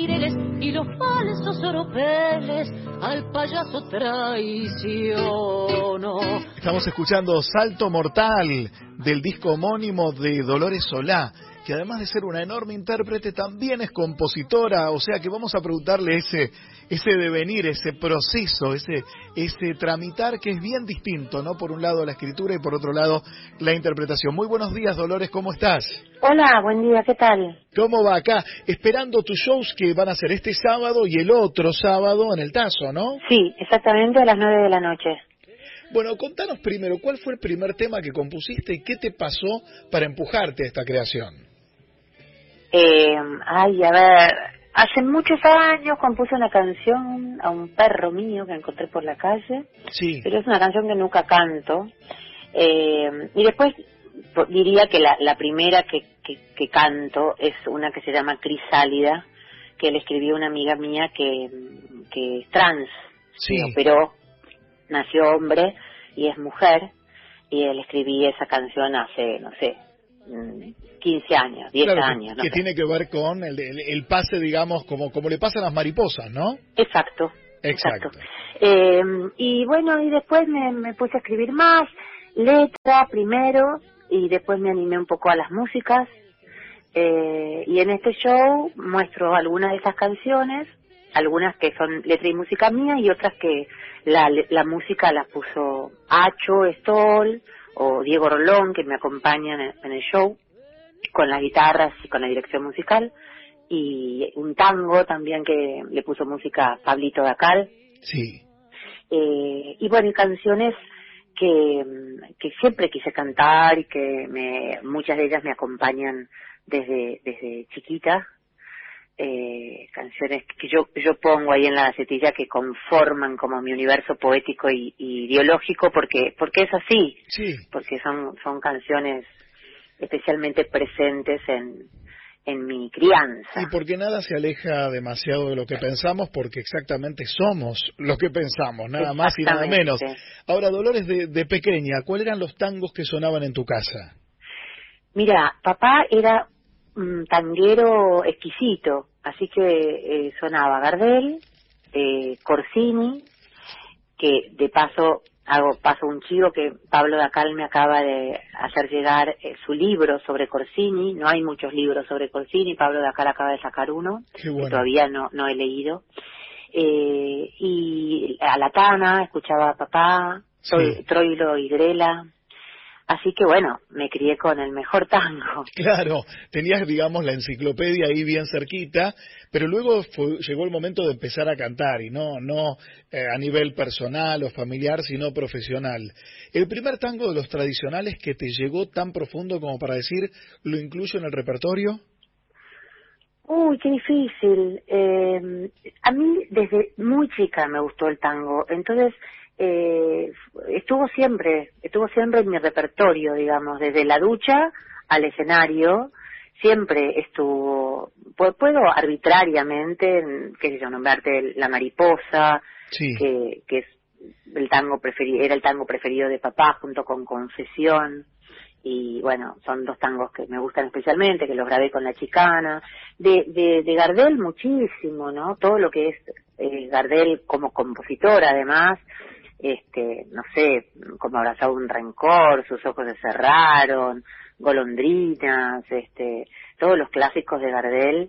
laureles y los falsos oropeles, al payaso traiciono. Estamos escuchando Salto Mortal, del disco homónimo de Dolores Solá, que además de ser una enorme intérprete, también es compositora, o sea que vamos a preguntarle ese devenir, ese proceso, ese tramitar que es bien distinto, ¿no? Por un lado la escritura y por otro lado la interpretación. Muy buenos días, Dolores, ¿cómo estás? Hola, buen día, ¿qué tal? ¿Cómo va acá? Esperando tus shows que van a ser este sábado y el otro sábado en el Tazo, ¿no? Sí, exactamente a las 9 de la noche. Bueno, contanos primero, ¿cuál fue el primer tema que compusiste y qué te pasó para empujarte a esta creación? A ver, hace muchos años compuse una canción a un perro mío que encontré por la calle, sí, pero es una canción que nunca canto. Y después diría que la primera que canto es una que se llama Crisálida, que le escribió una amiga mía que es trans, sí, se operó, nació hombre y es mujer, y le escribí esa canción hace, no sé, 15 años, 10 claro, años. Que tiene que ver con el pase, digamos, como le pasa a las mariposas, ¿no? Exacto. Y bueno, y después me puse a escribir más, letra primero, y después me animé un poco a las músicas, y en este show muestro algunas de esas canciones, algunas que son letra y música mía, y otras que la música la puso Acho Stoll o Diego Rolón, que me acompañan en el show, con las guitarras y con la dirección musical, y un tango también que le puso música Pablito Dacal. Sí. Y bueno, y canciones que siempre quise cantar y que muchas de ellas me acompañan desde chiquita. Canciones que yo pongo ahí en la gacetilla que conforman como mi universo poético y ideológico, porque es así, sí, porque son canciones especialmente presentes en mi crianza. Y porque nada se aleja demasiado de lo que pensamos, porque exactamente somos lo que pensamos, nada más y nada menos. Ahora, Dolores, de pequeña, ¿cuáles eran los tangos que sonaban en tu casa? Mira, papá era un tanguero exquisito, así que sonaba Gardel, Corsini, que de paso paso un chivo que Pablo Dacal me acaba de hacer llegar su libro sobre Corsini. No hay muchos libros sobre Corsini, Pablo Dacal acaba de sacar uno, Qué bueno, que todavía no he leído. Y a la Tana escuchaba a papá, sí, Troilo y Grela. Así que bueno, me crié con el mejor tango. Claro, tenías, digamos, la enciclopedia ahí bien cerquita, pero luego llegó el momento de empezar a cantar, y no a nivel personal o familiar, sino profesional. ¿El primer tango de los tradicionales que te llegó tan profundo como para decir, lo incluyo en el repertorio? Uy, qué difícil. A mí desde muy chica me gustó el tango, entonces estuvo siempre en mi repertorio, digamos, desde la ducha al escenario, siempre estuvo. Puedo arbitrariamente, qué sé yo, nombrarte La Mariposa, sí, que es era el tango preferido de papá junto con Confesión. Y bueno, son dos tangos que me gustan especialmente, que los grabé con La Chicana. De Gardel muchísimo, ¿no? Todo lo que es Gardel como compositor, además, no sé, como Abrazado un rencor, Sus ojos se cerraron, Golondrinas, todos los clásicos de Gardel,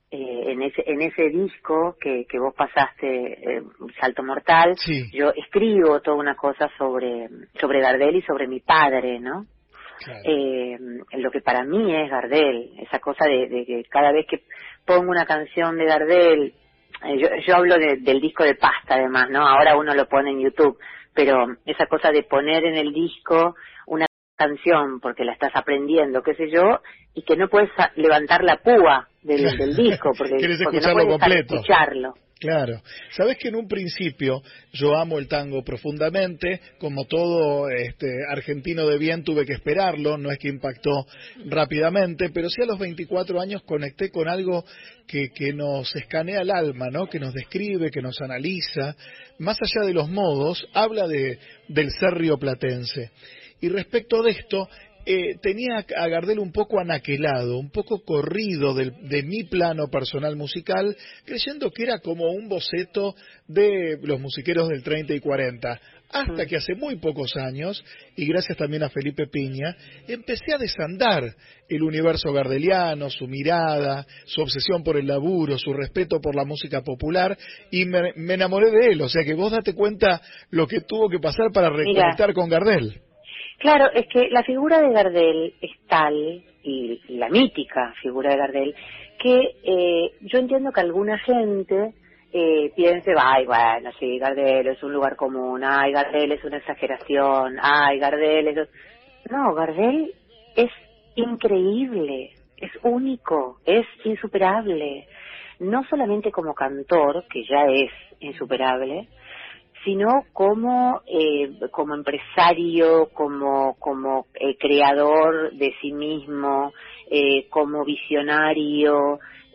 en ese disco que vos pasaste, Salto Mortal, sí, yo escribo toda una cosa sobre Gardel y sobre mi padre, ¿no? claro. Lo que para mí es Gardel, esa cosa de que cada vez que pongo una canción de Gardel, yo hablo del disco de Pasta además, ¿no? Ahora uno lo pone en YouTube, pero esa cosa de poner en el disco una canción porque la estás aprendiendo, qué sé yo, y que no puedes levantar la púa del disco porque no puedes completo. Escucharlo. Claro. Sabes que en un principio yo amo el tango profundamente, como todo argentino de bien tuve que esperarlo, no es que impactó rápidamente, pero sí a los 24 años conecté con algo que nos escanea el alma, ¿no? Que nos describe, que nos analiza, más allá de los modos, habla del ser rioplatense. Y respecto de esto, tenía a Gardel un poco anaquelado, un poco corrido de mi plano personal musical, creyendo que era como un boceto de los musiqueros del 30 y 40. Hasta que hace muy pocos años, y gracias también a Felipe Piña, empecé a desandar el universo gardeliano, su mirada, su obsesión por el laburo, su respeto por la música popular, y me enamoré de él. O sea que vos date cuenta lo que tuvo que pasar para reconectar con Gardel. Claro, es que la figura de Gardel es tal, y la mítica figura de Gardel, que yo entiendo que alguna gente piense, ay, bueno, sí, Gardel es un lugar común, ay, Gardel es una exageración, ay, Gardel es... No, Gardel es increíble, es único, es insuperable. No solamente como cantor, que ya es insuperable, sino como empresario, como creador de sí mismo, como visionario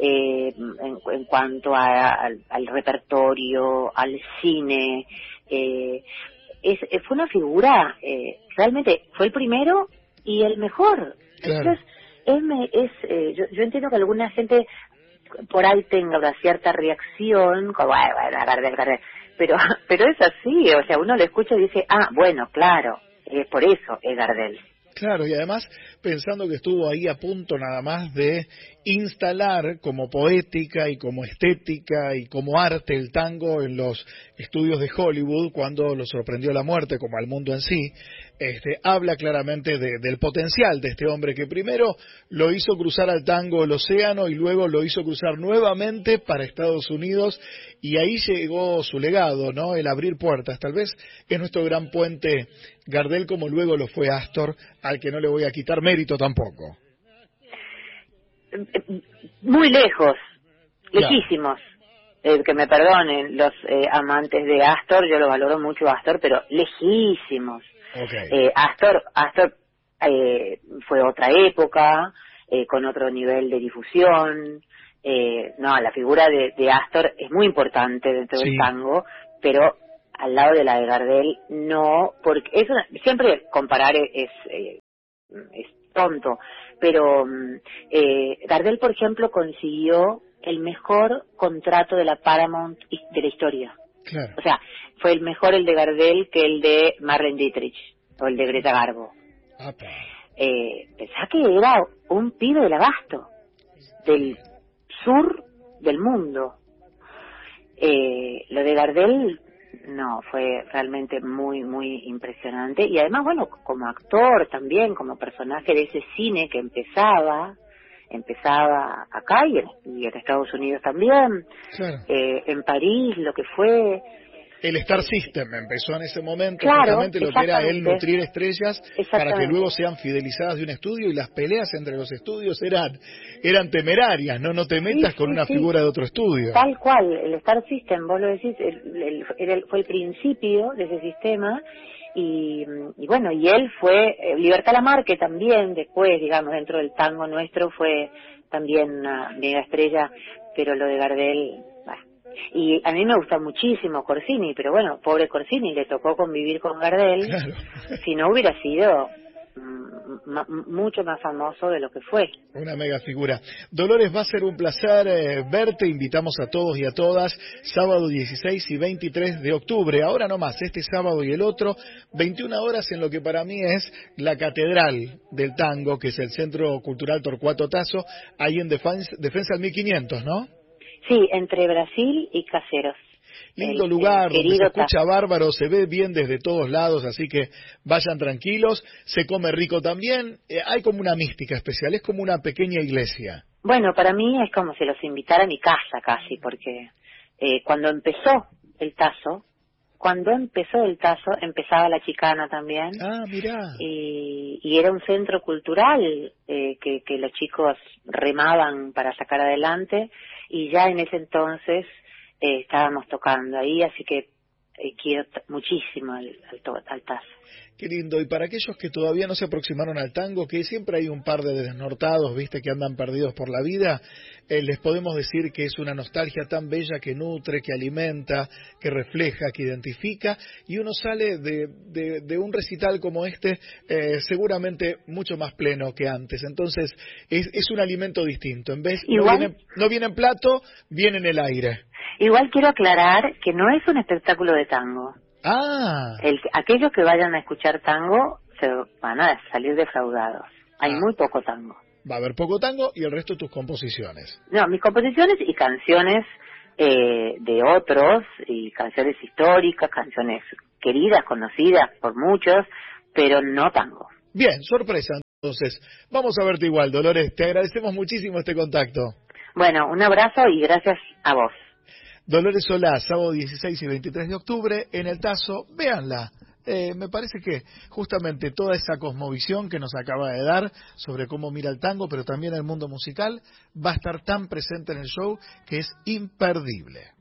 en cuanto al repertorio, al cine. Fue una figura, realmente fue el primero y el mejor. Claro. Entonces, yo entiendo que alguna gente por ahí tenga una cierta reacción, como, bueno, Gardel. Pero es así, o sea, uno lo escucha y dice, bueno, claro, por eso es Gardel. Claro, y además pensando que estuvo ahí a punto nada más de instalar como poética y como estética y como arte el tango en los estudios de Hollywood cuando lo sorprendió la muerte, como al mundo en sí, habla claramente del potencial de este hombre que primero lo hizo cruzar al tango el océano y luego lo hizo cruzar nuevamente para Estados Unidos, y ahí llegó su legado, ¿no? El abrir puertas. Tal vez es nuestro gran puente Gardel, como luego lo fue Astor, al que no le voy a quitar mérito tampoco. Muy lejos, lejísimos. Que me perdonen los amantes de Astor, yo lo valoro mucho Astor, pero lejísimos. Okay. Astor fue otra época, con otro nivel de difusión. No, la figura de Astor es muy importante dentro del tango, pero al lado de la de Gardel no, porque eso siempre comparar es tonto, pero Gardel, por ejemplo, consiguió el mejor contrato de la Paramount de la historia. Claro. O sea, fue el mejor el de Gardel que el de Marlene Dietrich o el de Greta Garbo. Pensá que era un pibe del abasto, del sur del mundo. Lo de Gardel, no, fue realmente muy, muy impresionante. Y además, bueno, como actor también, como personaje de ese cine que empezaba acá y en Estados Unidos también, claro. En París, lo que fue... El Star System empezó en ese momento, claro, justamente lo que era el nutrir estrellas para que luego sean fidelizadas de un estudio, y las peleas entre los estudios eran temerarias, no te metas con una figura de otro estudio. Tal cual, el Star System, vos lo decís, fue el principio de ese sistema, y bueno, y él fue, Libertad Lamarque también, después, digamos, dentro del tango nuestro fue también una mega estrella, pero lo de Gardel... Y a mí me gusta muchísimo Corsini, pero bueno, pobre Corsini, le tocó convivir con Gardel. Claro. Si no hubiera sido mucho más famoso de lo que fue. Una mega figura. Dolores, va a ser un placer verte. Invitamos a todos y a todas, sábado 16 y 23 de octubre. Ahora no más, este sábado y el otro, 21 horas en lo que para mí es la catedral del tango, que es el Centro Cultural Torcuato Tasso, ahí en Defensa al 1500, ¿no? Sí, entre Brasil y Caseros. Lindo lugar, donde se escucha bárbaro, se ve bien desde todos lados, así que vayan tranquilos, se come rico también, hay como una mística especial, es como una pequeña iglesia. Bueno, para mí es como si los invitara a mi casa casi, porque cuando empezó el Tasso, empezaba la Chicana también. Ah, mirá. Y era un centro cultural que los chicos remaban para sacar adelante, y ya en ese entonces estábamos tocando ahí, así que quiero muchísimo al tazo. Qué lindo. Y para aquellos que todavía no se aproximaron al tango, que siempre hay un par de desnortados, viste, que andan perdidos por la vida, les podemos decir que es una nostalgia tan bella que nutre, que alimenta, que refleja, que identifica, y uno sale de un recital como este seguramente mucho más pleno que antes. Entonces es un alimento distinto. En vez no viene en plato, viene en el aire. Igual quiero aclarar que no es un espectáculo de tango. Aquellos que vayan a escuchar tango se van a salir defraudados. Hay muy poco tango. Va a haber poco tango y el resto de tus composiciones. No, mis composiciones y canciones de otros, y canciones históricas, canciones queridas, conocidas por muchos, pero no tango. Bien, sorpresa. Entonces, vamos a verte igual, Dolores. Te agradecemos muchísimo este contacto. Bueno, un abrazo y gracias a vos. Dolores Solá, sábado 16 y 23 de octubre, en el Tazo, véanla. Me parece que justamente toda esa cosmovisión que nos acaba de dar sobre cómo mira el tango, pero también el mundo musical, va a estar tan presente en el show que es imperdible.